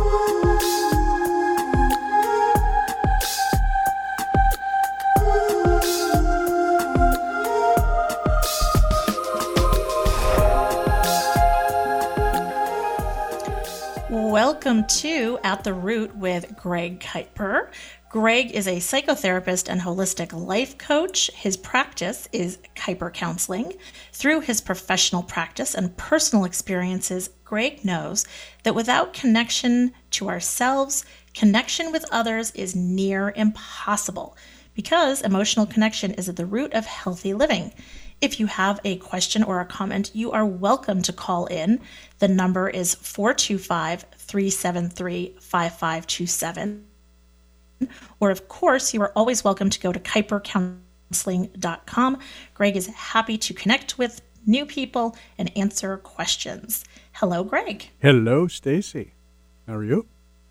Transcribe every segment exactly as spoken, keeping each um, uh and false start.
Welcome to At the Root with Greg Kuiper. Greg is a psychotherapist and holistic life coach. His practice is Kuiper Counseling. Through his professional practice and personal experiences, Greg knows that without connection to ourselves, connection with others is near impossible because emotional connection is at the root of healthy living. If you have a question or a comment, you are welcome to call in. The number is four two five, three seven three, five five two seven. Or, of course, you are always welcome to go to kuiper counseling dot com. Greg is happy to connect with new people and answer questions. Hello, Greg. Hello, Stacy. How are you?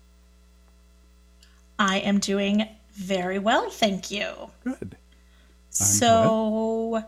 I am doing very well, thank you. Good. I'm so... glad.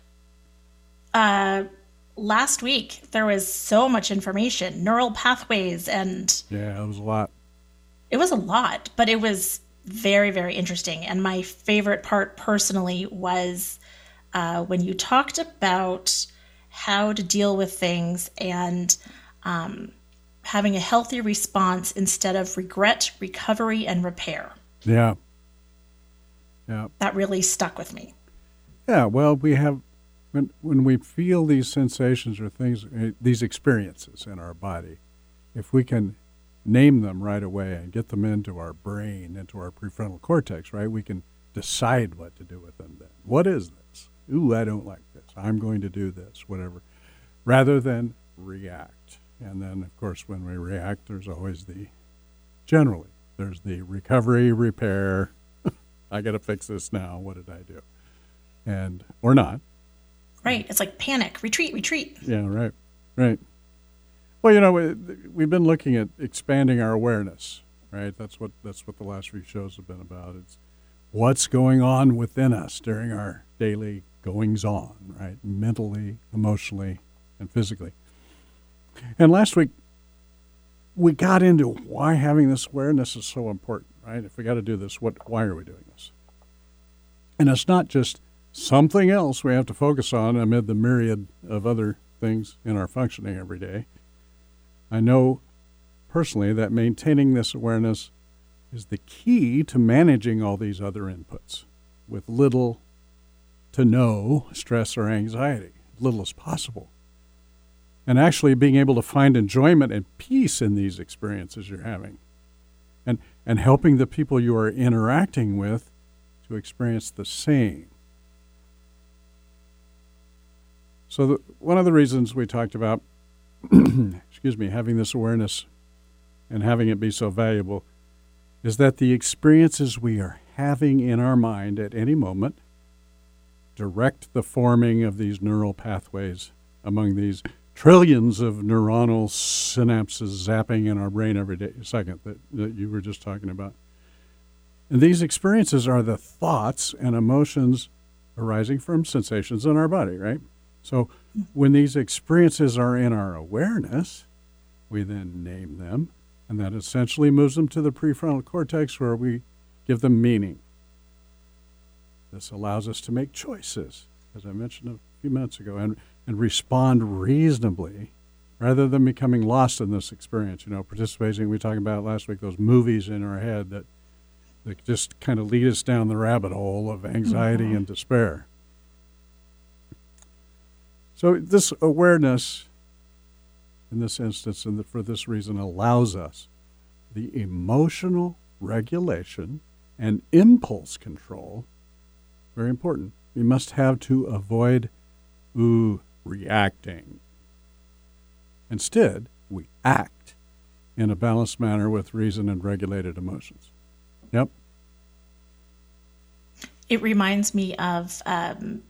Uh, last week, there was so much information, neural pathways, and Yeah, it was a lot. it was a lot, but it was very, very interesting. And my favorite part personally was uh, when you talked about how to deal with things and um, having a healthy response instead of regret, recovery, and repair. Yeah. Yeah. That really stuck with me. Yeah, well, we have, when when we feel these sensations or things, uh, these experiences in our body, if we can name them right away and get them into our brain, into our prefrontal cortex, right, we can decide what to do with them then. What is this? Ooh, I don't like this. I'm going to do this, whatever, rather than react. And then, of course, when we react, there's always the, generally, there's the recovery, repair. I got to fix this now. What did I do? And, or not. Right. It's like panic, retreat, retreat. Yeah, right, right. Well, you know, we, we've been looking at expanding our awareness, right? That's what that's what the last few shows have been about. It's what's going on within us during our daily goings-on, right? Mentally, emotionally, and physically. And last week, we got into why having this awareness is so important, right? If we got to do this, what? Why are we doing this? And it's not just something else we have to focus on amid the myriad of other things in our functioning every day. I know personally that maintaining this awareness is the key to managing all these other inputs with little to no stress or anxiety, little as possible. And actually being able to find enjoyment and peace in these experiences you're having. And, and helping the people you are interacting with to experience the same. So the, one of the reasons we talked about, excuse me, having this awareness and having it be so valuable is that the experiences we are having in our mind at any moment direct the forming of these neural pathways among these trillions of neuronal synapses zapping in our brain every day, second that, that you were just talking about. And these experiences are the thoughts and emotions arising from sensations in our body, right? So when these experiences are in our awareness, we then name them, and that essentially moves them to the prefrontal cortex where we give them meaning. This allows us to make choices, as I mentioned a few minutes ago, and, and respond reasonably rather than becoming lost in this experience. You know, participating, we talked about last week, those movies in our head that, that just kind of lead us down the rabbit hole of anxiety mm-hmm. and despair. So this awareness, in this instance, and for this reason, allows us the emotional regulation and impulse control, very important, we must have to avoid, ooh, reacting. Instead, we act in a balanced manner with reason and regulated emotions. Yep. It reminds me of... Um,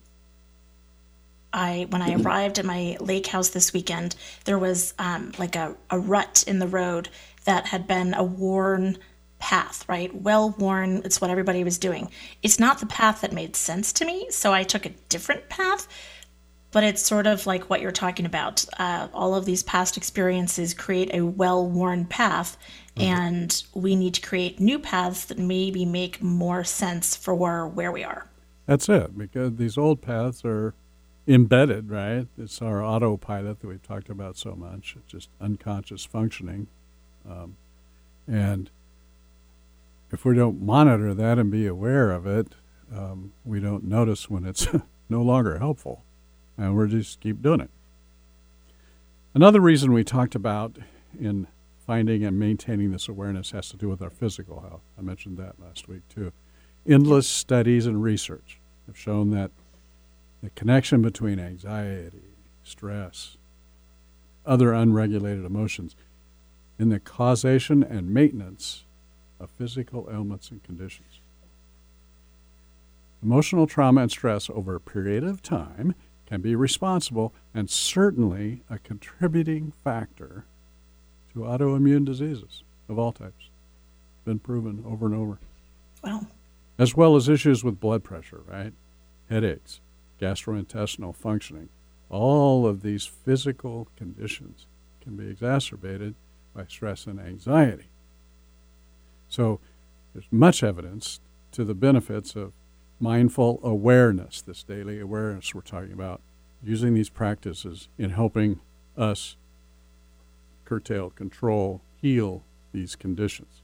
I when I arrived at my lake house this weekend, there was um, like a, a rut in the road that had been a worn path, right? Well worn. It's what everybody was doing. It's not the path that made sense to me, so I took a different path. but it's sort of like what you're talking about. Uh, all of these past experiences create a well-worn path, mm-hmm. and we need to create new paths that maybe make more sense for where, where we are. That's it, because these old paths are embedded, right? It's our autopilot that we've talked about so much. It's just unconscious functioning. Um, and if we don't monitor that and be aware of it, um, we don't notice when it's no longer helpful. And we're just keep doing it. Another reason we talked about in finding and maintaining this awareness has to do with our physical health. I mentioned that last week too. Endless studies and research have shown that the connection between anxiety, stress, other unregulated emotions, in the causation and maintenance of physical ailments and conditions. Emotional trauma and stress over a period of time can be responsible and certainly a contributing factor to autoimmune diseases of all types. Been proven over and over. Wow. As well as issues with blood pressure, right? Headaches, gastrointestinal functioning. All of these physical conditions can be exacerbated by stress and anxiety. So there's much evidence to the benefits of mindful awareness, this daily awareness we're talking about, using these practices in helping us curtail, control, heal these conditions.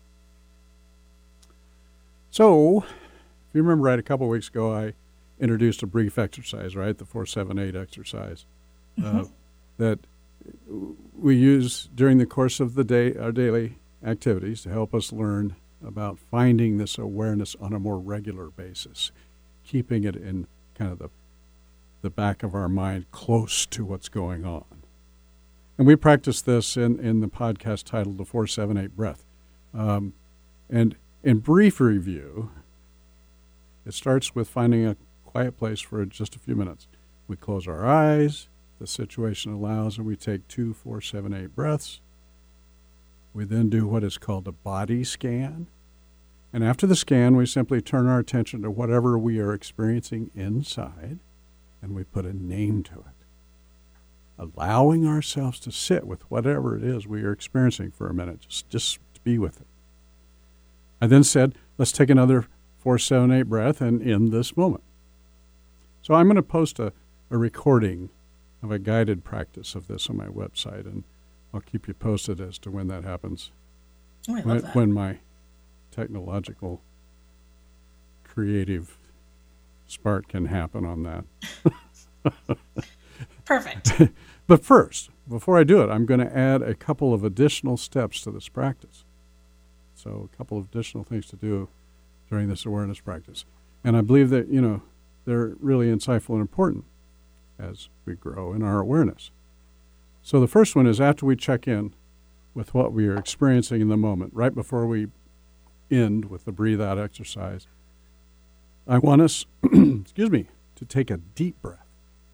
So, if you remember right, a couple of weeks ago, I introduced a brief exercise, right, the four seven eight exercise, mm-hmm. uh, that we use during the course of the day, our daily activities, to help us learn about finding this awareness on a more regular basis, keeping it in kind of the the back of our mind close to what's going on. And we practice this in, in the podcast titled The four seven eight Breath. Um, and in brief review, it starts with finding a quiet place for just a few minutes. We close our eyes, the situation allows, and we take two, four, seven, eight breaths. We then do what is called a body scan. And after the scan, we simply turn our attention to whatever we are experiencing inside, and we put a name to it, allowing ourselves to sit with whatever it is we are experiencing for a minute, just, just to be with it. I then said, let's take another four, seven, eight breath and end this moment. So I'm going to post a, a recording of a guided practice of this on my website, and I'll keep you posted as to when that happens. Oh, I love when, that. when my technological, creative spark can happen on that. Perfect. But first, before I do it, I'm going to add a couple of additional steps to this practice. So a couple of additional things to do during this awareness practice. And I believe that, you know, they're really insightful and important as we grow in our awareness. So the first one is after we check in with what we are experiencing in the moment, right before we end with the breathe out exercise, I want us, excuse me, to take a deep breath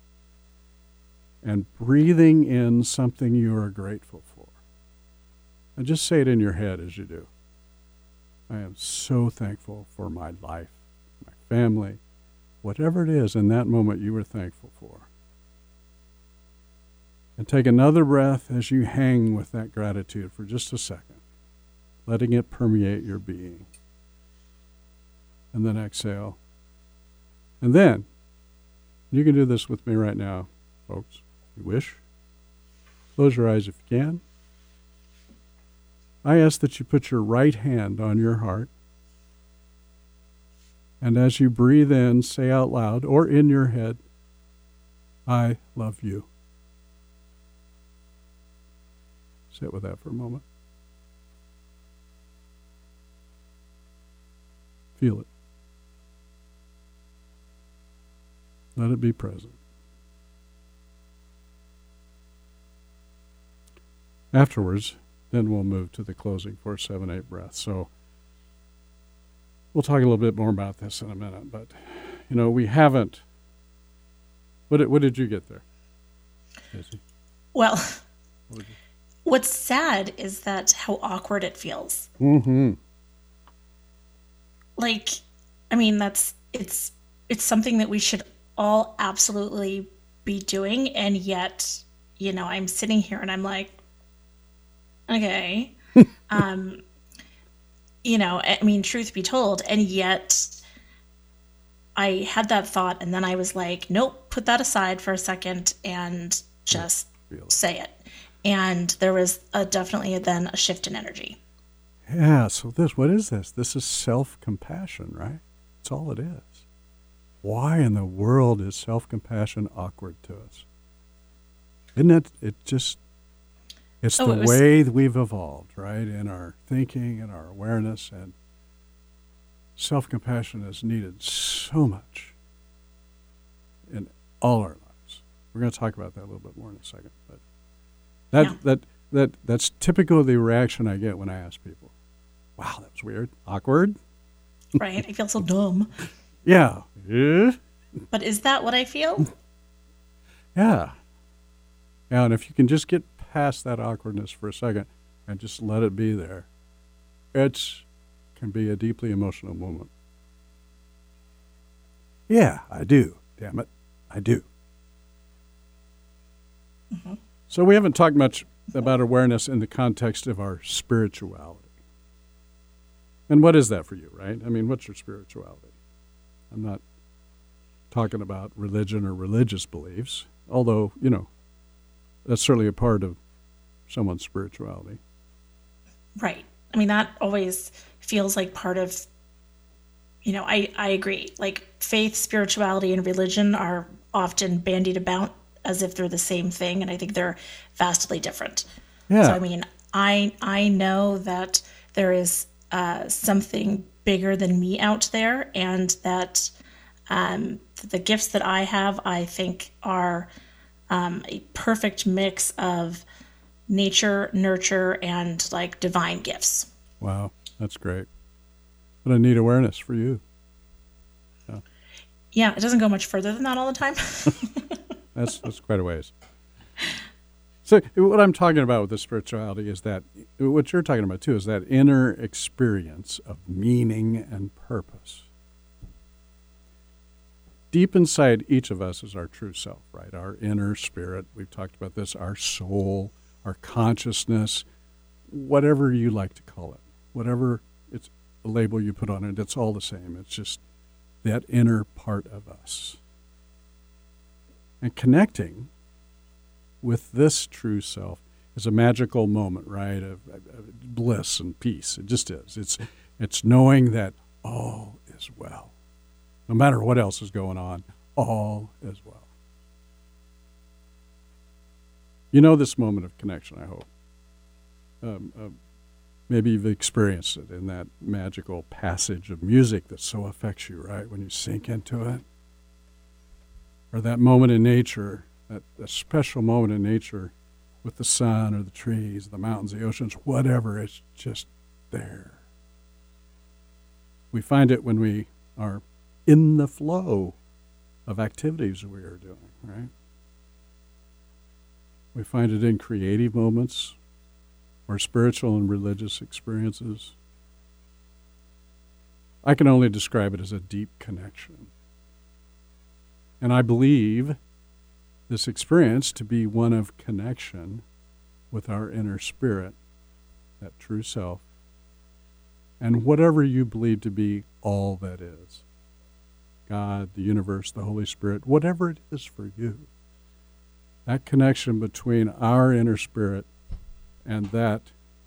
and breathing in something you are grateful for. And just say it in your head as you do. I am so thankful for my life, my family, whatever it is in that moment you were thankful for. And take another breath as you hang with that gratitude for just a second, letting it permeate your being. And then exhale. And then, you can do this with me right now, folks, if you wish. Close your eyes if you can. I ask that you put your right hand on your heart. And as you breathe in, say out loud or in your head, I love you. Sit with that for a moment. Feel it. Let it be present. Afterwards, then we'll move to the closing four, seven, eight breaths. So we'll talk a little bit more about this in a minute. But, you know, we haven't. What did, what did you get there, Casey? Well, What did you- what's sad is that how awkward it feels. Mm-hmm. Like, I mean, that's it's it's something that we should all absolutely be doing. And yet, you know, I'm sitting here and I'm like, okay, um, you know, I mean, truth be told, and yet I had that thought, and then I was like, nope, put that aside for a second and just Feel it. say it. And there was a, definitely then a shift in energy. Yeah, so this, what is this? This is self-compassion, right? That's all it is. Why in the world is self-compassion awkward to us? Isn't it, it just, it's Oh, the it was- way that we've evolved, right? In our thinking and our awareness, and self-compassion is needed so much in all our lives. We're going to talk about that a little bit more in a second. But that Yeah. that that that's typical of the reaction I get when I ask people, wow, that was weird, awkward. Right? I feel so dumb. Yeah. Yeah. But is that what I feel? Yeah. Yeah, and if you can just get past that awkwardness for a second and just let it be there, it's can be a deeply emotional moment. Yeah, I do. Damn it. I do. Mm-hmm. So we haven't talked much about awareness in the context of our spirituality. And what is that for you, right? I mean, what's your spirituality? I'm not talking about religion or religious beliefs, although, you know, that's certainly a part of someone's spirituality. Right. I mean, that always feels like part of, you know, I, I agree. Like faith, spirituality, and religion are often bandied about as if they're the same thing. And I think they're vastly different. Yeah. So, I mean, I, I know that there is uh, something bigger than me out there, and that um, the gifts that I have, I think, are um, a perfect mix of nature, nurture, and like divine gifts. Wow, that's great. What a neat awareness for you. Yeah, Yeah, it doesn't go much further than that all the time. that's that's quite a ways. So what I'm talking about with the spirituality is that, what you're talking about too, is that inner experience of meaning and purpose. Deep inside each of us is our true self, right? Our inner spirit. We've talked about this, our soul, our consciousness, whatever you like to call it, whatever it's a label you put on it, it's all the same. It's just that inner part of us. And connecting with this true self is a magical moment, right, of, of bliss and peace. It just is. It's it's knowing that all is well. No matter what else is going on, all is well. You know this moment of connection, I hope. Um, uh, maybe you've experienced it in that magical passage of music that so affects you, right, when you sink into it. Or that moment in nature, that, that special moment in nature with the sun or the trees, the mountains, the oceans, whatever, it's just there. We find it when we are in the flow of activities we are doing, right? We find it in creative moments or spiritual and religious experiences. I can only describe it as a deep connection. And I believe this experience to be one of connection with our inner spirit, that true self, and whatever you believe to be all that is. God, the universe, the Holy Spirit, whatever it is for you. That connection between our inner spirit and that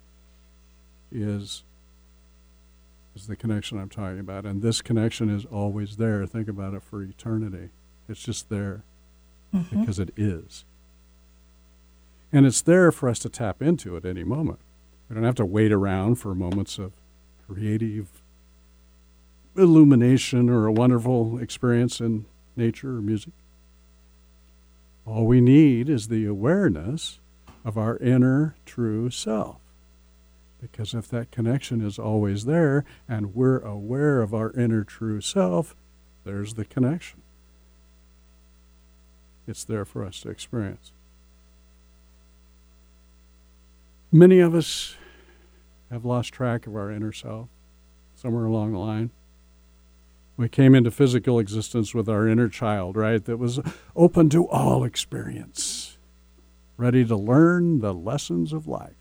is, is the connection I'm talking about. And this connection is always there. Think about it for eternity. It's just there mm-hmm. because it is. And it's there for us to tap into at any moment. We don't have to wait around for moments of creative illumination or a wonderful experience in nature or music. All we need is the awareness of our inner true self. Because if that connection is always there and we're aware of our inner true self, there's the connection. It's there for us to experience. Many of us have lost track of our inner self somewhere along the line. We came into physical existence with our inner child, right, that was open to all experience, ready to learn the lessons of life.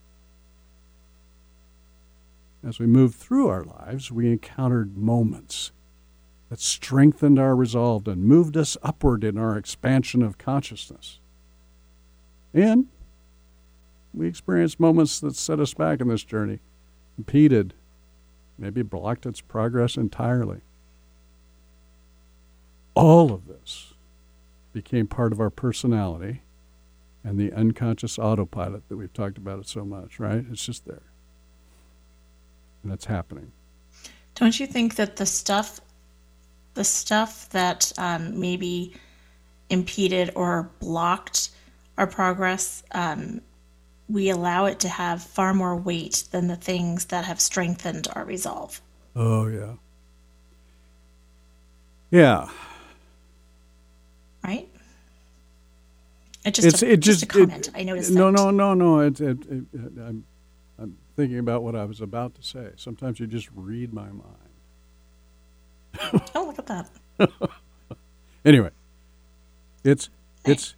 As we moved through our lives, we encountered moments that strengthened our resolve and moved us upward in our expansion of consciousness. And we experienced moments that set us back in this journey, impeded, maybe blocked its progress entirely. All of this became part of our personality and the unconscious autopilot that we've talked about it so much, right? It's just there. And it's happening. Don't you think that the stuff, the stuff that um, maybe impeded or blocked our progress, um, we allow it to have far more weight than the things that have strengthened our resolve? Oh, yeah. Yeah. Right? It just It's a, it just, just a comment. it, I noticed no, that. no, no, no. It, it, it, it, I'm, I'm thinking about what I was about to say. Sometimes you just read my mind. Oh, look at that. Anyway, it's Hey. it's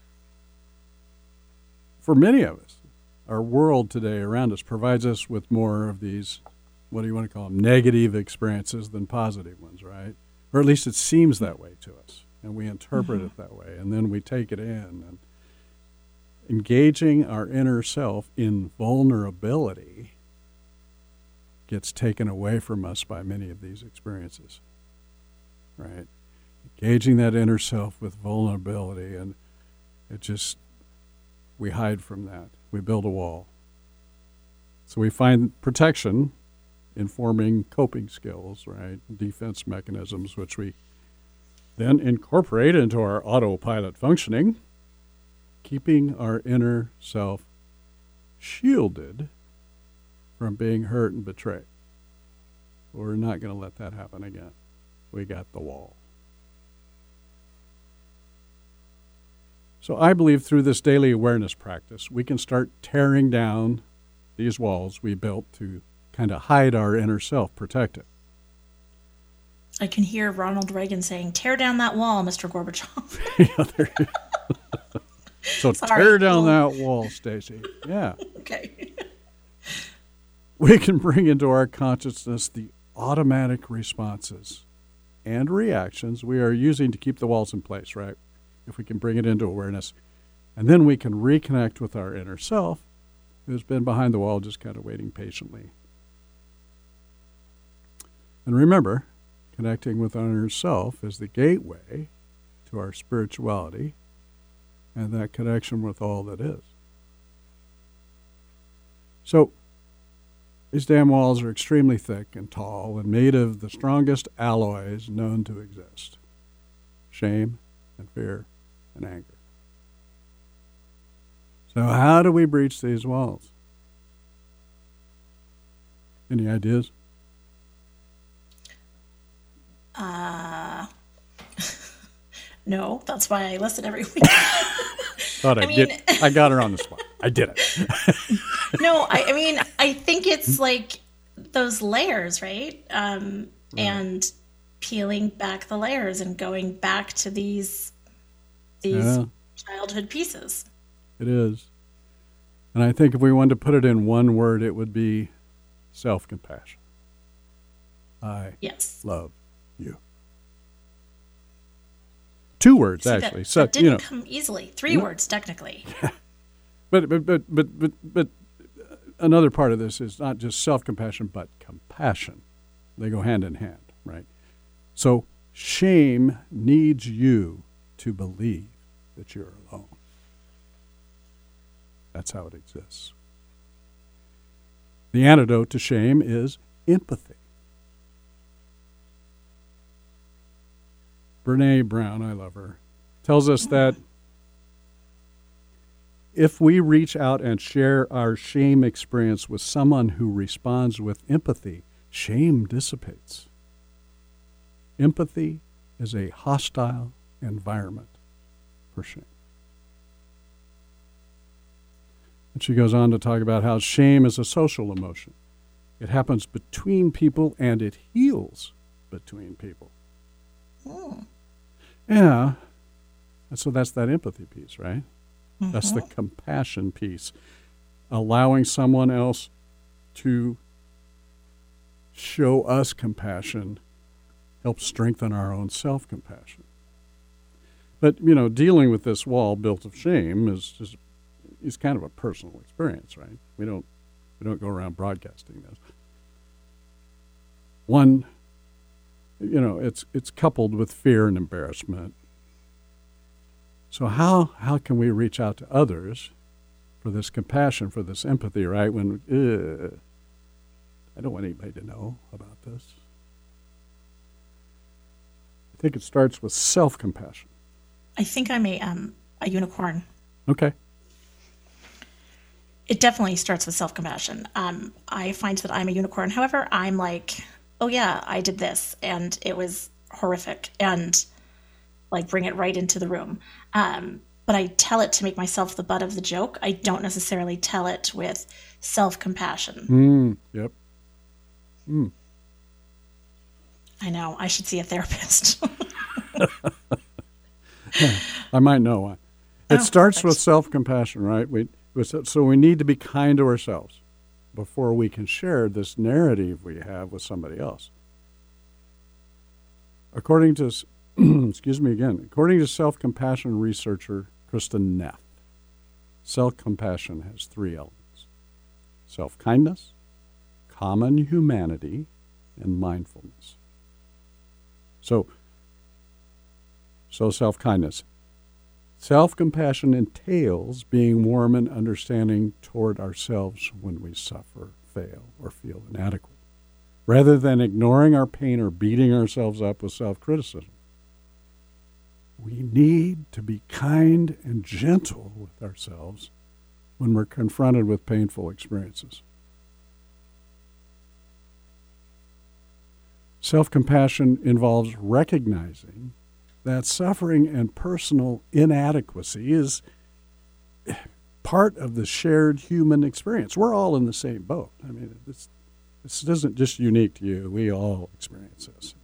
for many of us, our world today around us provides us with more of these, what do you want to call them, negative experiences than positive ones, right? Or at least it seems that way to us, and we interpret Mhm. it that way, and then we take it in. And engaging our inner self in vulnerability gets taken away from us by many of these experiences, right? Engaging that inner self with vulnerability, and it just, we hide from that. We build a wall. So we find protection in forming coping skills, right? Defense mechanisms, which we then incorporate into our autopilot functioning, keeping our inner self shielded from being hurt and betrayed. We're not going to let that happen again. We got the wall. So I believe through this daily awareness practice, we can start tearing down these walls we built to kind of hide our inner self, protect it. I can hear Ronald Reagan saying, "Tear down that wall, Mister Gorbachev." Yeah, there you go. So Sorry. tear down Well- that wall, Stacy. Yeah. Okay. We can bring into our consciousness the automatic responses and reactions we are using to keep the walls in place, right? If we can bring it into awareness. And then we can reconnect with our inner self, who's been behind the wall just kind of waiting patiently. And remember, connecting with our inner self is the gateway to our spirituality and that connection with all that is. So, these damn walls are extremely thick and tall and made of the strongest alloys known to exist: shame and fear and anger. So how do we breach these walls? Any ideas? Uh, no, that's why I listen every week. Thought I I'd mean- get, I got her on the spot. I did it. No, I, I mean, I think it's like those layers, right? Um, and peeling back the layers and going back to these these Yeah. childhood pieces. It is. And I think if we wanted to put it in one word, it would be self-compassion. I Yes. love you. Two words, See, that- actually. So, that didn't you know, come easily. Three words, technically. but, but, but, but, but, but another part of this is not just self-compassion, but compassion. They go hand in hand, right? So shame needs you to believe that you're alone. That's how it exists. The antidote to shame is empathy. Brene Brown, I love her, tells us that if we reach out and share our shame experience with someone who responds with empathy, shame dissipates. Empathy is a hostile environment for shame. And she goes on to talk about how shame is a social emotion. It happens between people and it heals between people. Mm. Yeah. And so that's that empathy piece, right? Mm-hmm. That's the compassion piece. Allowing someone else to show us compassion helps strengthen our own self-compassion. But, you know, dealing with this wall built of shame is just is kind of a personal experience, right? We don't we don't go around broadcasting this. One, you know, it's it's coupled with fear and embarrassment. So how how can we reach out to others for this compassion, for this empathy, right? When uh, I don't want anybody to know about this. I think it starts with self-compassion. I think I'm a um, a unicorn. Okay. It definitely starts with self-compassion. Um, I find that I'm a unicorn. However, I'm like, oh yeah, I did this, and it was horrific, and like bring it right into the room. Um, but I tell it to make myself the butt of the joke. I don't necessarily tell it with self-compassion. Mm, yep. Mm. I know. I should see a therapist. I might know one. It Oh, starts perfect. with self-compassion, right? We so we need to be kind to ourselves before we can share this narrative we have with somebody else. According to, excuse me again, according to self-compassion researcher Kristen Neff, self-compassion has three elements: self-kindness, common humanity, and mindfulness. So, so self-kindness. Self-compassion entails being warm and understanding toward ourselves when we suffer, fail, or feel inadequate, rather than ignoring our pain or beating ourselves up with self-criticism. We need to be kind and gentle with ourselves when we're confronted with painful experiences. Self-compassion involves recognizing that suffering and personal inadequacy is part of the shared human experience. We're all in the same boat. I mean, this, this isn't just unique to you. We all experience this.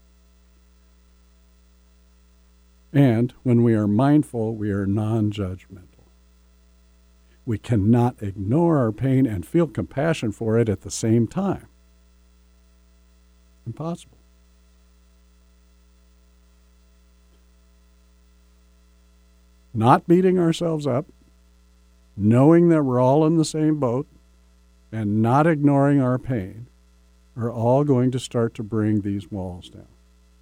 And when we are mindful, we are non-judgmental. We cannot ignore our pain and feel compassion for it at the same time. Impossible. Not beating ourselves up, knowing that we're all in the same boat, and not ignoring our pain are all going to start to bring these walls down.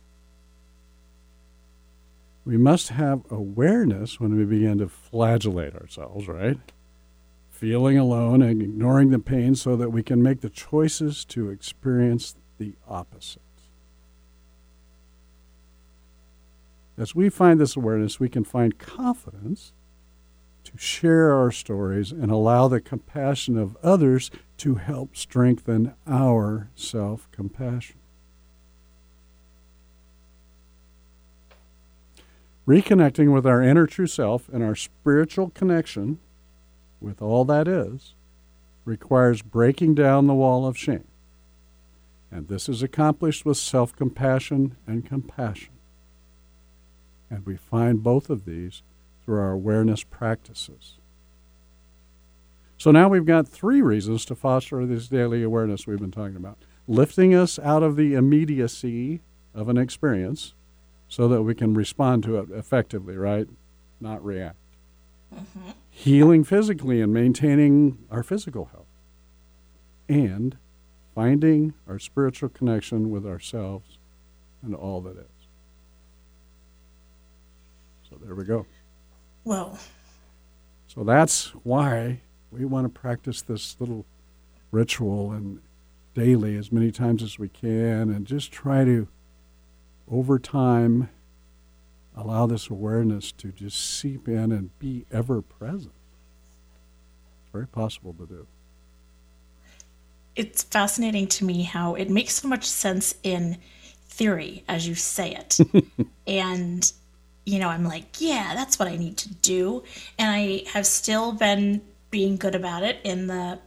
We must have awareness when we begin to flagellate ourselves, right? Feeling alone and ignoring the pain so that we can make the choices to experience the opposite. As we find this awareness, we can find confidence to share our stories and allow the compassion of others to help strengthen our self-compassion. Reconnecting with our inner true self and our spiritual connection with all that is requires breaking down the wall of shame. And this is accomplished with self-compassion and compassion. And we find both of these through our awareness practices. So now we've got three reasons to foster this daily awareness we've been talking about. Lifting us out of the immediacy of an experience so that we can respond to it effectively, right? Not react. Mm-hmm. Healing physically and maintaining our physical health. And finding our spiritual connection with ourselves and all that is. So there we go. Whoa. So that's why we want to practice this little ritual and daily as many times as we can, and just try to, over time, allow this awareness to just seep in and be ever present. It's very possible to do. It's fascinating to me how it makes so much sense in theory as you say it. And you know, I'm like, yeah, that's what I need to do. And I have still been being good about it in the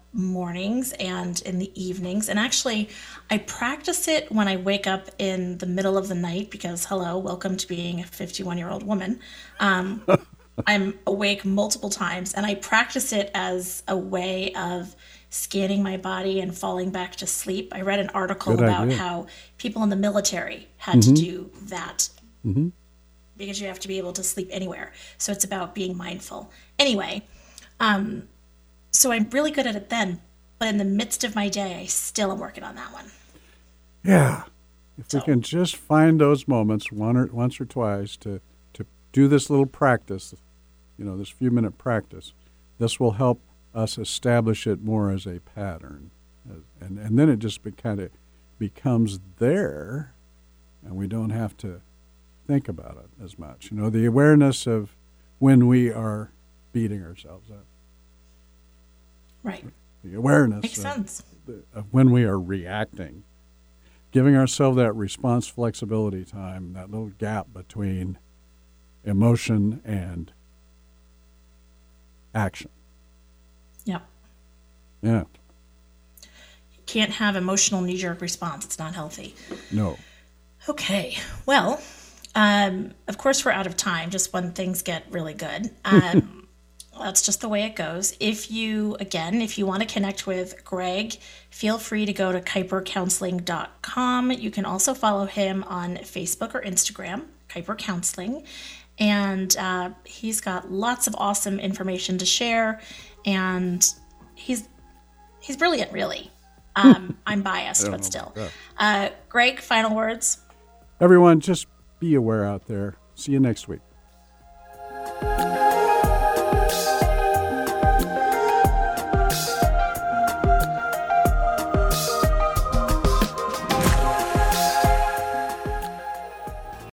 mornings and in the evenings. And actually, I practice it when I wake up in the middle of the night because, hello, welcome to being a fifty-one year old woman. Um, I'm awake multiple times, and I practice it as a way of scanning my body and falling back to sleep. I read an article Good about idea. how people in the military had to do that because you have to be able to sleep anywhere. So it's about being mindful. Anyway, um, so I'm really good at it then, but in the midst of my day, I still am working on that one. Yeah. If So- we can just find those moments one or once or twice to, to do this little practice, you know, this few minute practice, this will help us establish it more as a pattern. And, and then it just be, kind of becomes there, and we don't have to think about it as much. You know, the awareness of when we are beating ourselves up. Right. The awareness Makes of, sense. of when we are reacting. Giving ourselves that response flexibility time, that little gap between emotion and action. Yep. Yeah. You can't have emotional knee-jerk response. It's not healthy. No. Okay. Well, um, of course we're out of time just when things get really good. Um, that's just the way it goes. If you, again, if you want to connect with Greg, feel free to go to kuiper counseling dot com. You can also follow him on Facebook or Instagram, Kuiper Counseling. And uh, he's got lots of awesome information to share. And he's he's brilliant, really. Um, I'm biased, don't but know still. about Uh, Greg, final words? Everyone, just be aware out there. See you next week.